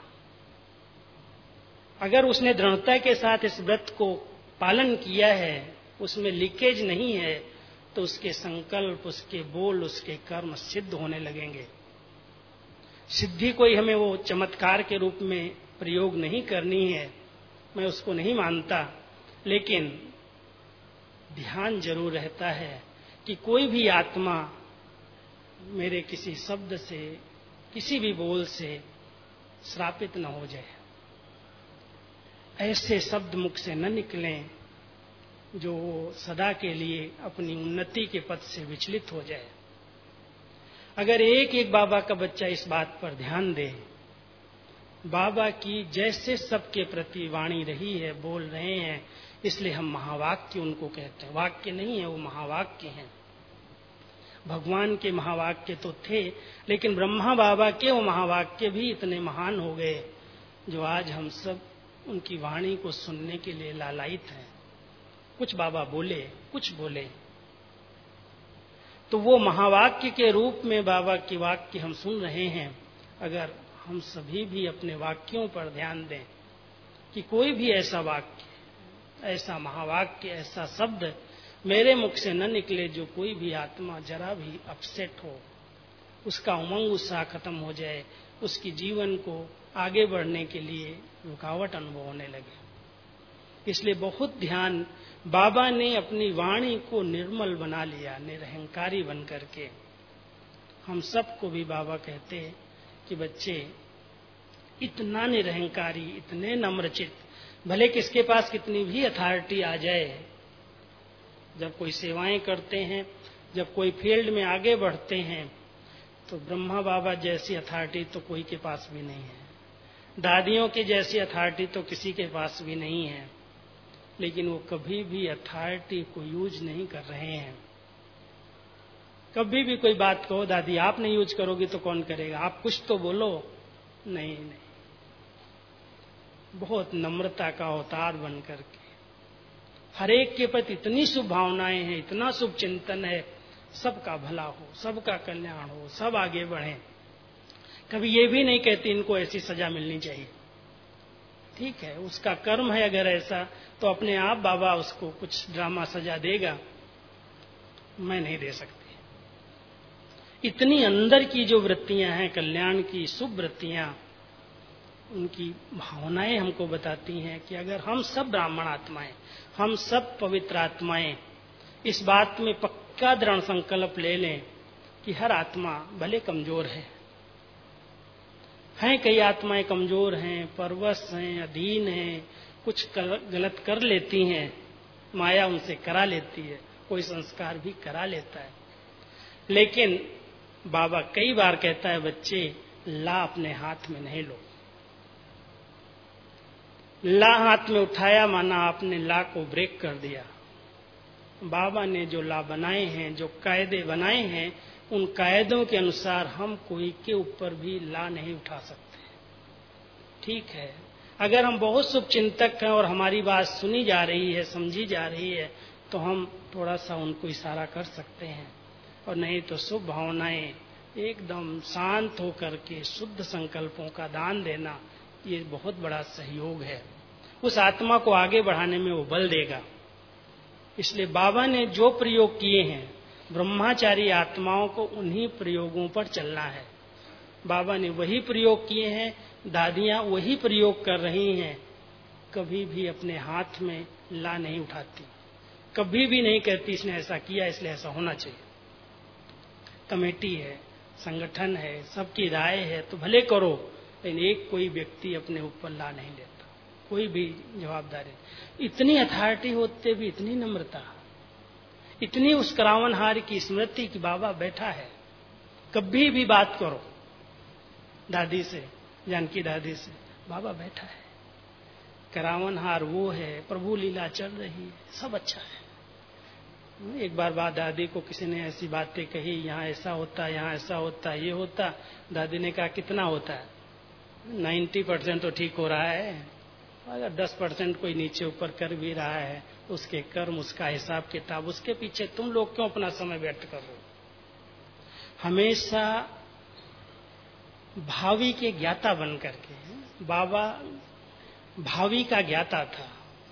अगर उसने दृढ़ता के साथ इस व्रत को पालन किया है, उसमें लीकेज नहीं है, तो उसके संकल्प, उसके बोल, उसके कर्म सिद्ध होने लगेंगे। सिद्धि कोई हमें वो चमत्कार के रूप में प्रयोग नहीं करनी है, मैं उसको नहीं मानता, लेकिन ध्यान जरूर रहता है कि कोई भी आत्मा मेरे किसी शब्द से, किसी भी बोल से श्रापित न हो जाए। ऐसे शब्द मुख से न निकलें जो सदा के लिए अपनी उन्नति के पथ से विचलित हो जाए। अगर एक एक बाबा का बच्चा इस बात पर ध्यान दे, बाबा की जैसे सबके प्रति वाणी रही है, बोल रहे हैं, इसलिए हम महावाक्य उनको कहते हैं। वाक्य नहीं है, वो महावाक्य हैं। भगवान के महावाक्य तो थे, लेकिन ब्रह्मा बाबा के वो महावाक्य भी इतने महान हो गए जो आज हम सब उनकी वाणी को सुनने के लिए लालायित हैं। कुछ बाबा बोले, कुछ बोले, तो वो महावाक्य के रूप में बाबा की वाक्य हम सुन रहे हैं। अगर हम सभी भी अपने वाक्यों पर ध्यान दें कि कोई भी ऐसा वाक्य, ऐसा महावाक्य, ऐसा शब्द मेरे मुख से न निकले जो कोई भी आत्मा जरा भी अपसेट हो, उसका उमंग उत्साह खत्म हो जाए, उसकी जीवन को आगे बढ़ने के लिए रुकावट अनुभव होने लगे। इसलिए बहुत ध्यान, बाबा ने अपनी वाणी को निर्मल बना लिया, निरहंकारी बन करके। हम सबको भी बाबा कहते हैं कि बच्चे इतना निरहंकारी, इतने नम्रचित, भले किसके पास कितनी भी अथॉरिटी आ जाए, जब कोई सेवाएं करते हैं, जब कोई फील्ड में आगे बढ़ते हैं, तो ब्रह्मा बाबा जैसी अथॉरिटी तो कोई के पास भी नहीं है, दादियों की जैसी अथॉरिटी तो किसी के पास भी नहीं है, लेकिन वो कभी भी अथॉरिटी को यूज नहीं कर रहे हैं। कभी भी कोई बात कहो, दादी आप नहीं यूज करोगी तो कौन करेगा, आप कुछ तो बोलो, नहीं नहीं, बहुत नम्रता का अवतार बन करके हर एक के प्रति इतनी शुभ भावनाएं हैं, इतना शुभ चिंतन है, सबका भला हो, सबका कल्याण हो, सब आगे बढ़ें। कभी ये भी नहीं कहती इनको ऐसी सजा मिलनी चाहिए। ठीक है, उसका कर्म है अगर ऐसा, तो अपने आप बाबा उसको कुछ ड्रामा सजा देगा, मैं नहीं दे सकती। इतनी अंदर की जो वृत्तियां हैं, कल्याण की शुभ वृत्तियां, उनकी भावनाएं हमको बताती हैं कि अगर हम सब ब्राह्मण आत्माएं, हम सब पवित्र आत्माएं इस बात में पक्का दृढ़ संकल्प ले लें कि हर आत्मा भले कमजोर है, हैं कई आत्माएं कमजोर हैं, परवश हैं, अधीन हैं, कुछ गलत कर लेती हैं, माया उनसे करा लेती है, कोई संस्कार भी करा लेता है, लेकिन बाबा कई बार कहता है, बच्चे ला अपने हाथ में नहीं लो। ला हाथ में उठाया माना आपने ला को ब्रेक कर दिया। बाबा ने जो ला बनाए हैं, जो कायदे बनाए हैं, उन कायदों के अनुसार हम कोई के ऊपर भी ला नहीं उठा सकते। ठीक है, अगर हम बहुत शुभ चिंतक हैं और हमारी बात सुनी जा रही है, समझी जा रही है, तो हम थोड़ा सा उनको इशारा कर सकते हैं, और नहीं तो शुभ भावनाएं एकदम शांत होकर के शुद्ध संकल्पों का दान देना, ये बहुत बड़ा सहयोग है। उस आत्मा को आगे बढ़ाने में वो बल देगा। इसलिए बाबा ने जो प्रयोग किए हैं, ब्रह्मचारी आत्माओं को उन्हीं प्रयोगों पर चलना है। बाबा ने वही प्रयोग किए हैं, दादियां वही प्रयोग कर रही हैं। कभी भी अपने हाथ में ला नहीं उठाती, कभी भी नहीं कहती इसने ऐसा किया इसलिए ऐसा होना चाहिए। कमेटी है, संगठन है, सबकी राय है तो भले करो, लेकिन एक कोई व्यक्ति अपने ऊपर ला नहीं लेता, कोई भी जवाबदारी। इतनी अथॉरिटी होते भी इतनी नम्रता, इतनी उस करावनहार की स्मृति कि बाबा बैठा है। कभी भी बात करो दादी से, जानकी दादी से, बाबा बैठा है, करावनहार वो है, प्रभु लीला चल रही है, सब अच्छा है। एक बार बाद दादी को किसी ने ऐसी बातें कही, यहाँ ऐसा होता, यहाँ ऐसा होता, ये होता। दादी ने कहा कितना होता है? नब्बे परसेंट तो ठीक हो रहा है, अगर दस परसेंट कोई नीचे ऊपर कर भी रहा है, उसके कर्म, उसका हिसाब किताब, उसके पीछे तुम लोग क्यों अपना समय व्यर्थ करो। हमेशा भावी के ज्ञाता बन करके, बाबा भावी का ज्ञाता था।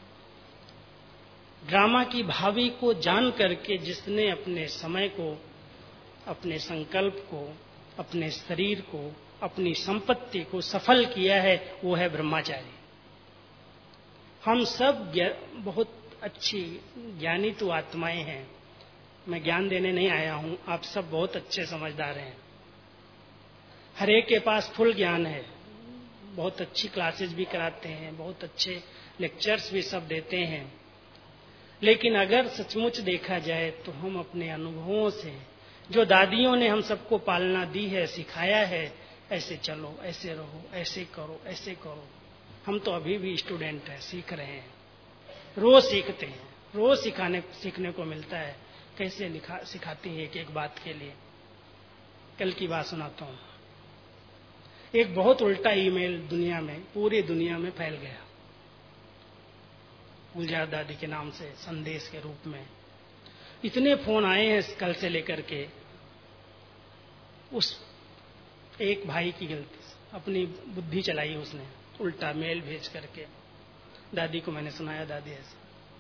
ड्रामा की भावी को जान करके जिसने अपने समय को, अपने संकल्प को, अपने शरीर को, अपनी संपत्ति को सफल किया है, वो है ब्रह्मचारी। हम सब बहुत अच्छी ज्ञानी तो आत्माएं हैं। मैं ज्ञान देने नहीं आया हूं, आप सब बहुत अच्छे समझदार हैं। हर एक के पास फुल ज्ञान है, बहुत अच्छी क्लासेस भी कराते हैं, बहुत अच्छे लेक्चर्स भी सब देते हैं। लेकिन अगर सचमुच देखा जाए तो हम अपने अनुभवों से, जो दादियों ने हम सबको पालना दी है, सिखाया है, ऐसे चलो, ऐसे रहो, ऐसे करो, ऐसे करो, हम तो अभी भी स्टूडेंट हैं, सीख रहे हैं, रोज सीखते हैं, रोज सिखाने सीखने को मिलता है। कैसे लिखा सिखाती है एक एक बात के लिए। कल की बात सुनाता हूँ। एक बहुत उल्टा ईमेल दुनिया में, पूरी दुनिया में फैल गया, गुलजार दादी के नाम से संदेश के रूप में। इतने फोन आए हैं कल से लेकर के। उस एक भाई की गलती, अपनी बुद्धि चलाई उसने, उल्टा मेल भेज करके दादी को मैंने सुनाया, दादी ऐसे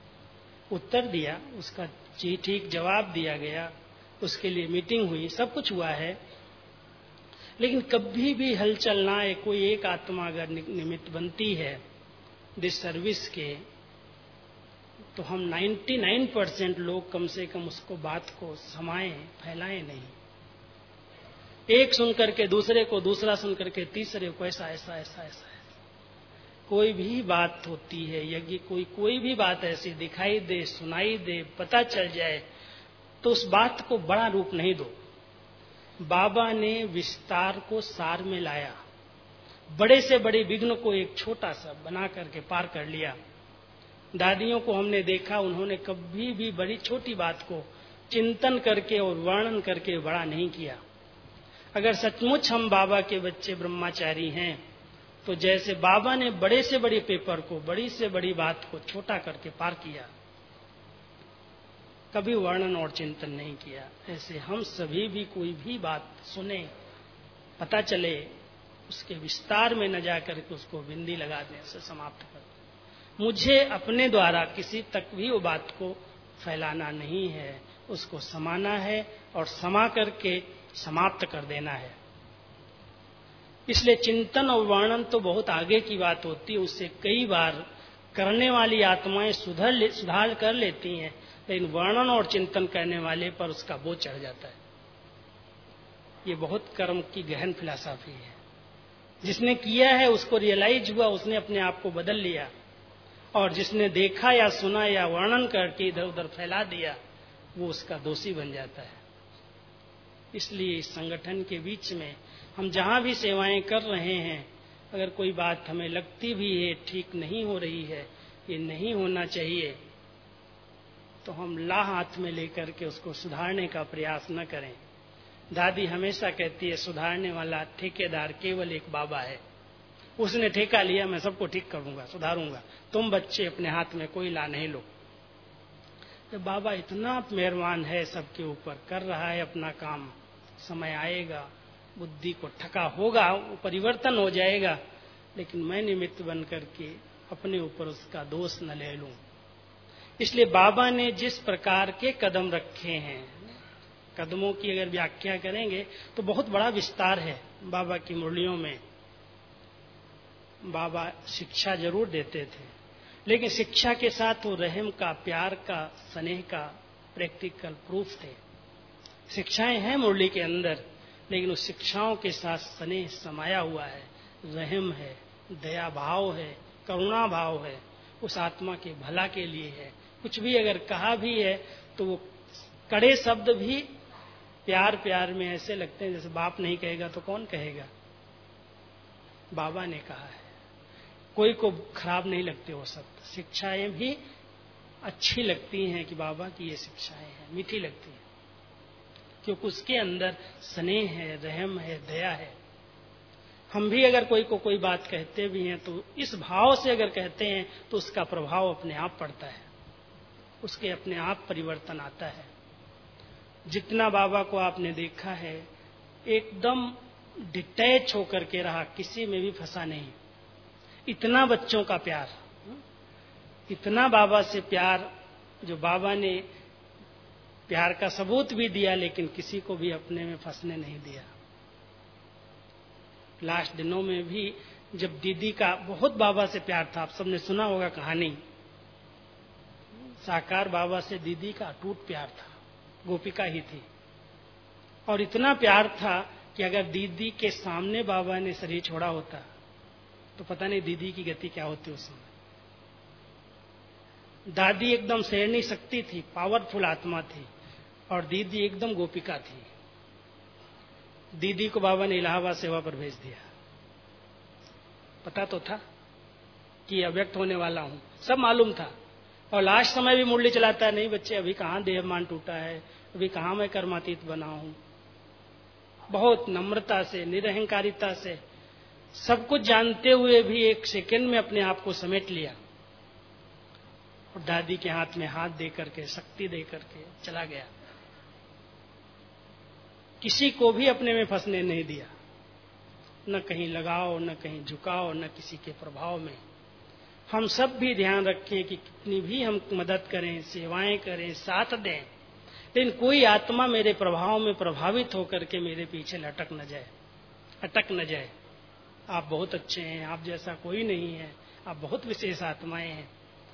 उत्तर दिया, उसका ठीक जवाब दिया गया, उसके लिए मीटिंग हुई, सब कुछ हुआ है। लेकिन कभी भी हलचल ना आए, कोई एक आत्मा अगर निमित्त बनती है दिस सर्विस के, तो हम निन्यानवे परसेंट लोग कम से कम उसको बात को समाएं, फैलाएं नहीं। एक सुन करके दूसरे को, दूसरा सुन करके तीसरे को, ऐसा ऐसा ऐसा ऐसा है। कोई भी बात होती है, यज्ञ कोई कोई भी बात ऐसी दिखाई दे, सुनाई दे, पता चल जाए, तो उस बात को बड़ा रूप नहीं दो। बाबा ने विस्तार को सार में लाया, बड़े से बड़े विघ्न को एक छोटा सा बना करके पार कर लिया। दादियों को हमने देखा, उन्होंने कभी भी बड़ी छोटी बात को चिंतन करके और वर्णन करके बड़ा नहीं किया। अगर सचमुच हम बाबा के बच्चे ब्रह्मचारी हैं, तो जैसे बाबा ने बड़े से बड़े पेपर को, बड़ी से बड़ी बात को छोटा करके पार किया, कभी वर्णन और चिंतन नहीं किया, ऐसे हम सभी भी कोई भी बात सुने, पता चले, उसके विस्तार में न जाकर के उसको बिंदी लगा दें, से समाप्त कर दें। मुझे अपने द्वारा किसी तक भी वो बात को फैलाना नहीं है, उसको समाना है और समा करके समाप्त कर देना है। इसलिए चिंतन और वर्णन तो बहुत आगे की बात होती है, उससे कई बार करने वाली आत्माएं सुधर ले, सुधार कर लेती हैं, लेकिन वर्णन और चिंतन करने वाले पर उसका बोझ चढ़ जाता है। ये बहुत कर्म की गहन फिलॉसफी है। जिसने किया है उसको रियलाइज हुआ, उसने अपने आप को बदल लिया, और जिसने देखा या सुना या वर्णन करके इधर उधर फैला दिया, वो उसका दोषी बन जाता है। इसलिए इस संगठन के बीच में हम जहां भी सेवाएं कर रहे हैं, अगर कोई बात हमें लगती भी है ठीक नहीं हो रही है, ये नहीं होना चाहिए, तो हम ला हाथ में लेकर के उसको सुधारने का प्रयास न करें। दादी हमेशा कहती है, सुधारने वाला ठेकेदार केवल एक बाबा है। उसने ठेका लिया, मैं सबको ठीक करूंगा, सुधारूंगा, तुम बच्चे अपने हाथ में कोई ला नहीं लो। तो बाबा इतना मेहरबान है सबके ऊपर, कर रहा है अपना काम, समय आएगा, बुद्धि को ठका होगा, परिवर्तन हो जाएगा, लेकिन मैं निमित्त बन करके अपने ऊपर उसका दोष न ले लूं। इसलिए बाबा ने जिस प्रकार के कदम रखे हैं, कदमों की अगर व्याख्या करेंगे तो बहुत बड़ा विस्तार है बाबा की मुरलियों में। बाबा शिक्षा जरूर देते थे, लेकिन शिक्षा के साथ वो रहम का, प्यार का, स्नेह का प्रैक्टिकल प्रूफ थे। शिक्षाएं हैं मुरली के अंदर, लेकिन उस शिक्षाओं के साथ स्नेह समाया हुआ है, रहम है, दया भाव है, करुणा भाव है, उस आत्मा के भला के लिए है। कुछ भी अगर कहा भी है तो वो कड़े शब्द भी प्यार प्यार में ऐसे लगते हैं जैसे बाप नहीं कहेगा तो कौन कहेगा। बाबा ने कहा है, कोई को खराब नहीं लगते वो शब्द। शिक्षाएं भी अच्छी लगती हैं कि बाबा की ये शिक्षाएं हैं, मीठी लगती हैं, क्योंकि उसके अंदर स्नेह है, रहम है, दया है। हम भी अगर कोई को कोई बात कहते भी हैं तो इस भाव से अगर कहते हैं तो उसका प्रभाव अपने आप पड़ता है, उसके अपने आप परिवर्तन आता है। जितना बाबा को आपने देखा है, एकदम डिटैच होकर के रहा, किसी में भी फंसा नहीं। इतना बच्चों का प्यार, इतना बाबा से प्यार, जो बाबा ने प्यार का सबूत भी दिया, लेकिन किसी को भी अपने में फंसने नहीं दिया। लास्ट दिनों में भी जब दीदी का बहुत बाबा से प्यार था, आप सबने सुना होगा कहानी, साकार बाबा से दीदी का अटूट प्यार था, गोपिका ही थी, और इतना प्यार था कि अगर दीदी के सामने बाबा ने शरीर छोड़ा होता तो पता नहीं दीदी की गति क्या होती उस समय। दादी एकदम शेरनी शक्ति थी, पावरफुल आत्मा थी, और दीदी एकदम गोपिका थी। दीदी को बाबा ने इलाहाबाद सेवा पर भेज दिया। पता तो था कि अव्यक्त होने वाला हूं, सब मालूम था, और लास्ट समय भी मुरली चलाता है, नहीं बच्चे अभी कहाँ देहमान टूटा है, अभी कहाँ मैं कर्मातीत बना हूं। बहुत नम्रता से, निरहंकारिता से, सब कुछ जानते हुए भी एक सेकंड में अपने आप को समेट लिया और दादी के हाथ में हाथ दे करके, शक्ति दे करके चला गया। किसी को भी अपने में फंसने नहीं दिया, न कहीं लगाओ, न कहीं झुकाओ, न किसी के प्रभाव में। हम सब भी ध्यान रखें कि कितनी भी हम मदद करें, सेवाएं करें, साथ दें, लेकिन कोई आत्मा मेरे प्रभाव में प्रभावित होकर के मेरे पीछे लटक न जाए, अटक न जाए। आप बहुत अच्छे हैं, आप जैसा कोई नहीं है, आप बहुत विशेष आत्माएं हैं।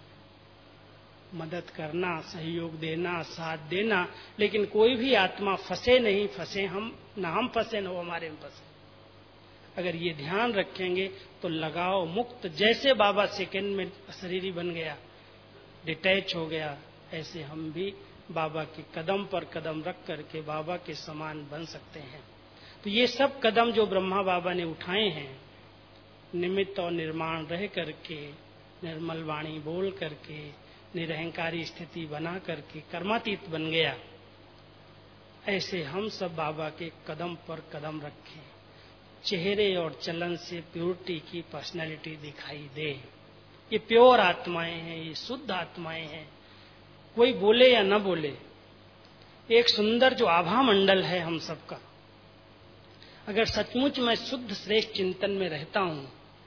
मदद करना, सहयोग देना, साथ देना, लेकिन कोई भी आत्मा फंसे नहीं, फंसे हम ना, हम फंसे न वो हमारे में फंसे। अगर ये ध्यान रखेंगे तो लगाव मुक्त, जैसे बाबा सेकंड में शरीरी बन गया, डिटैच हो गया, ऐसे हम भी बाबा के कदम पर कदम रख करके बाबा के समान बन सकते हैं। तो ये सब कदम जो ब्रह्मा बाबा ने उठाए हैं, निमित्त और निर्माण रह करके, निर्मल वाणी बोल करके, निरहंकारी स्थिति बना करके कर्मातीत बन गया, ऐसे हम सब बाबा के कदम पर कदम रखें। चेहरे और चलन से प्योरिटी की पर्सनैलिटी दिखाई दे। ये प्योर आत्माएं हैं, ये शुद्ध आत्माएं हैं। कोई बोले या न बोले, एक सुंदर जो आभा मंडल है हम सबका, अगर सचमुच मैं शुद्ध श्रेष्ठ चिंतन में रहता हूं,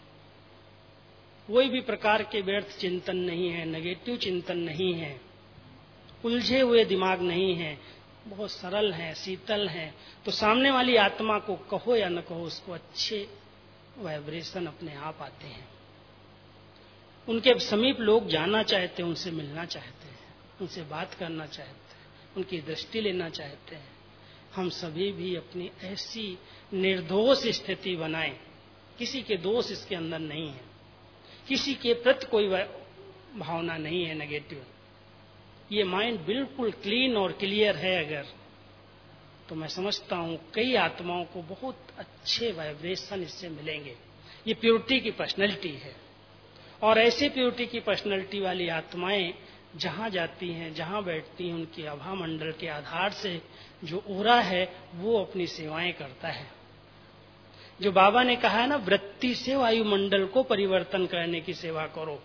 कोई भी प्रकार के व्यर्थ चिंतन नहीं है, नेगेटिव चिंतन नहीं है, उलझे हुए दिमाग नहीं है, बहुत सरल है, शीतल है, तो सामने वाली आत्मा को कहो या न कहो, उसको अच्छे वाइब्रेशन अपने आप आते हैं। उनके समीप लोग जाना चाहते हैं, उनसे मिलना चाहते हैं, उनसे बात करना चाहते हैं, उनकी दृष्टि लेना चाहते हैं। हम सभी भी अपनी ऐसी निर्दोष स्थिति बनाएं, किसी के दोष इसके अंदर नहीं है, किसी के प्रति कोई भावना नहीं है नेगेटिव। ये माइंड बिल्कुल क्लीन और क्लियर है अगर, तो मैं समझता हूं कई आत्माओं को बहुत अच्छे वाइब्रेशन इससे मिलेंगे। ये प्योरिटी की पर्सनैलिटी है, और ऐसे प्योरिटी की पर्सनैलिटी वाली आत्माएं जहां जाती हैं, जहां बैठती हैं, उनकी आभा मंडल के आधार से जो ओरा है वो अपनी सेवाएं करता है। जो बाबा ने कहा है ना, वृत्ति से वायुमंडल को परिवर्तन करने की सेवा करो,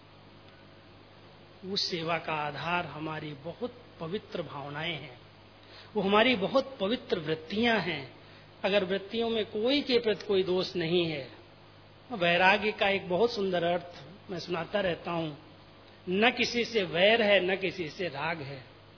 उस सेवा का आधार हमारी बहुत पवित्र भावनाएं हैं, वो हमारी बहुत पवित्र वृत्तियां हैं। अगर वृत्तियों में कोई के प्रति कोई दोष नहीं है, वैराग्य का एक बहुत सुंदर अर्थ मैं सुनाता रहता हूं, न किसी से वैर है, न किसी से राग है।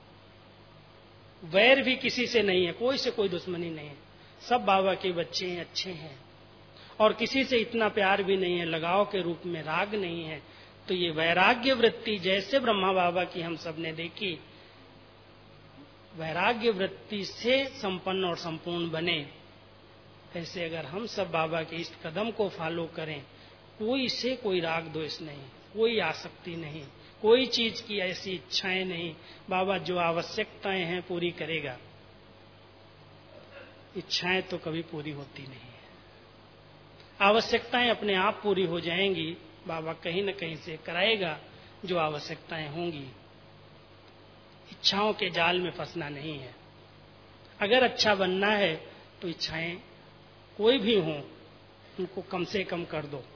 वैर भी किसी से नहीं है, कोई से कोई दुश्मनी नहीं है, सब बाबा के बच्चे हैं, अच्छे हैं, और किसी से इतना प्यार भी नहीं है, लगाव के रूप में राग नहीं है। तो ये वैराग्य वृत्ति जैसे ब्रह्मा बाबा की हम सब ने देखी, वैराग्य वृत्ति से संपन्न और संपूर्ण बने, ऐसे अगर हम सब बाबा के इस कदम को फॉलो करें, कोई से कोई राग द्वेष नहीं, कोई आसक्ति नहीं, कोई चीज की ऐसी इच्छाएं नहीं। बाबा जो आवश्यकताएं हैं पूरी करेगा, इच्छाएं तो कभी पूरी होती नहीं है। आवश्यकताएं अपने आप पूरी हो जाएंगी, बाबा कहीं न कहीं से कराएगा जो आवश्यकताएं होंगी। इच्छाओं के जाल में फंसना नहीं है। अगर अच्छा बनना है तो इच्छाएं कोई भी हों, उनको कम से कम कर दो।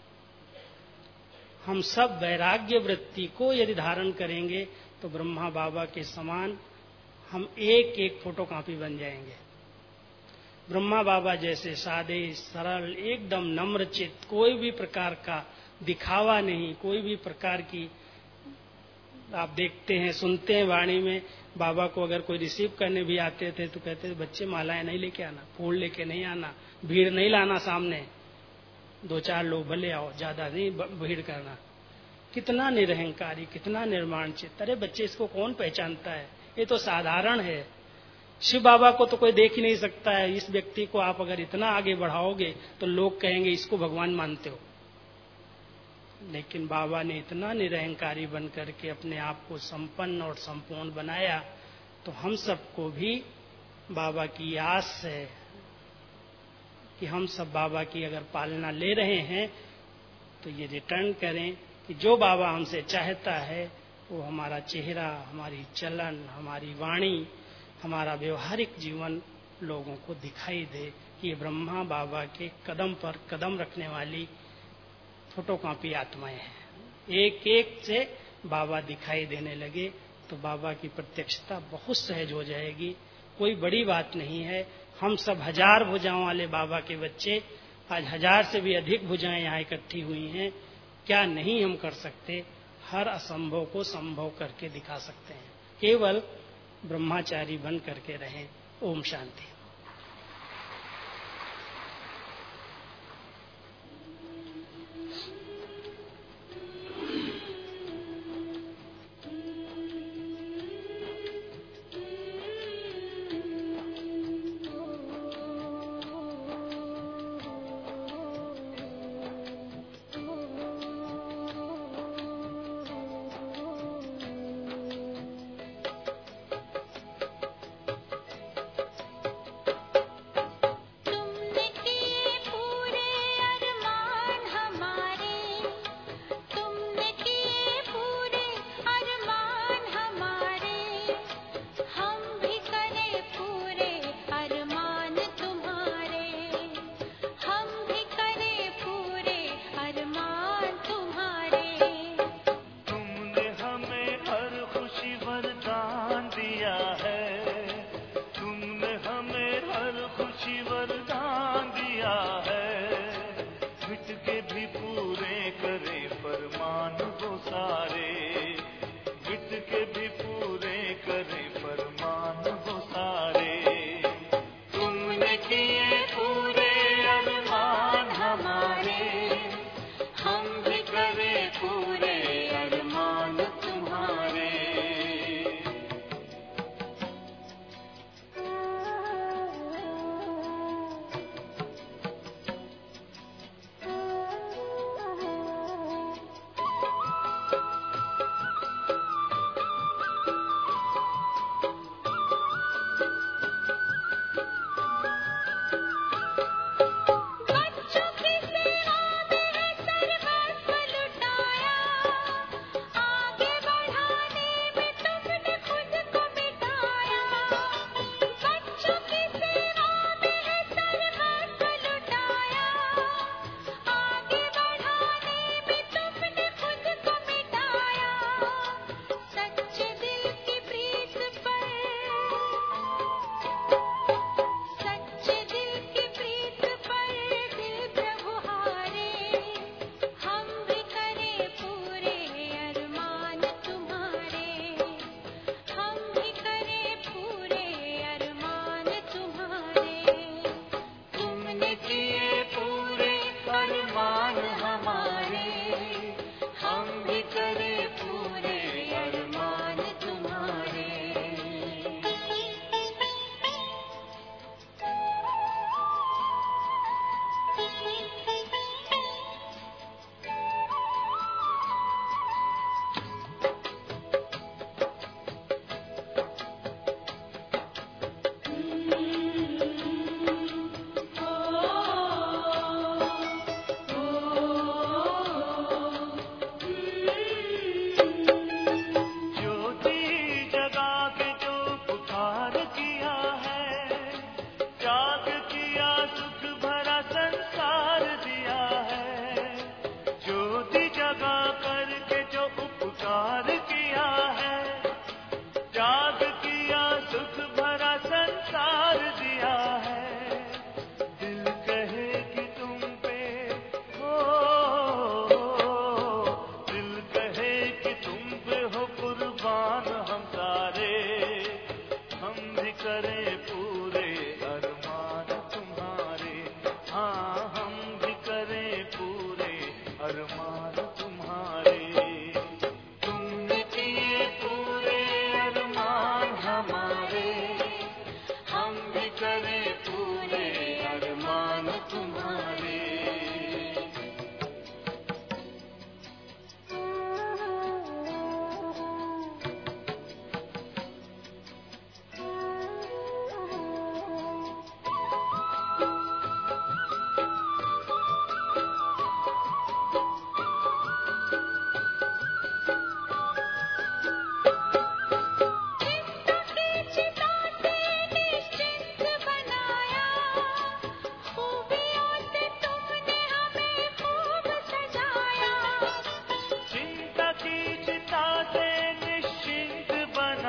हम सब वैराग्य वृत्ति को यदि धारण करेंगे तो ब्रह्मा बाबा के समान हम एक एक फोटोकॉपी बन जाएंगे। ब्रह्मा बाबा जैसे सादे, सरल, एकदम नम्र चित्त, कोई भी प्रकार का दिखावा नहीं, कोई भी प्रकार की, आप देखते हैं सुनते हैं वाणी में, बाबा को अगर कोई रिसीव करने भी आते थे तो कहते थे बच्चे मालाएं नहीं लेके आना, फूल लेके नहीं आना, भीड़ नहीं लाना सामने, दो चार लोग भले आओ, ज्यादा नहीं भीड़ करना। कितना निरहंकारी, कितना निर्माण चित्त। अरे बच्चे, इसको कौन पहचानता है, ये तो साधारण है। शिव बाबा को तो कोई देख ही नहीं सकता है, इस व्यक्ति को आप अगर इतना आगे बढ़ाओगे तो लोग कहेंगे इसको भगवान मानते हो। लेकिन बाबा ने इतना निरहंकारी बन करके अपने आप को संपन्न और संपूर्ण बनाया, तो हम सबको भी बाबा की आस है कि हम सब बाबा की अगर पालना ले रहे हैं तो ये रिटर्न करें कि जो बाबा हमसे चाहता है वो हमारा चेहरा, हमारी चलन, हमारी वाणी, हमारा व्यवहारिक जीवन लोगों को दिखाई दे कि ये ब्रह्मा बाबा के कदम पर कदम रखने वाली फोटोकॉपी आत्माएं हैं। एक एक से बाबा दिखाई देने लगे तो बाबा की प्रत्यक्षता बहुत सहज हो जाएगी। कोई बड़ी बात नहीं है। हम सब हजार भुजाओं वाले बाबा के बच्चे, आज हजार से भी अधिक भुजाएं यहाँ इकट्ठी हुई हैं। क्या नहीं हम कर सकते, हर असंभव को संभव करके दिखा सकते हैं। केवल ब्रह्मचारी बन करके रहें। ओम शांति।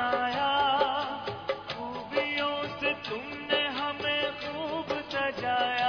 तुमने हमें खूब सजाया।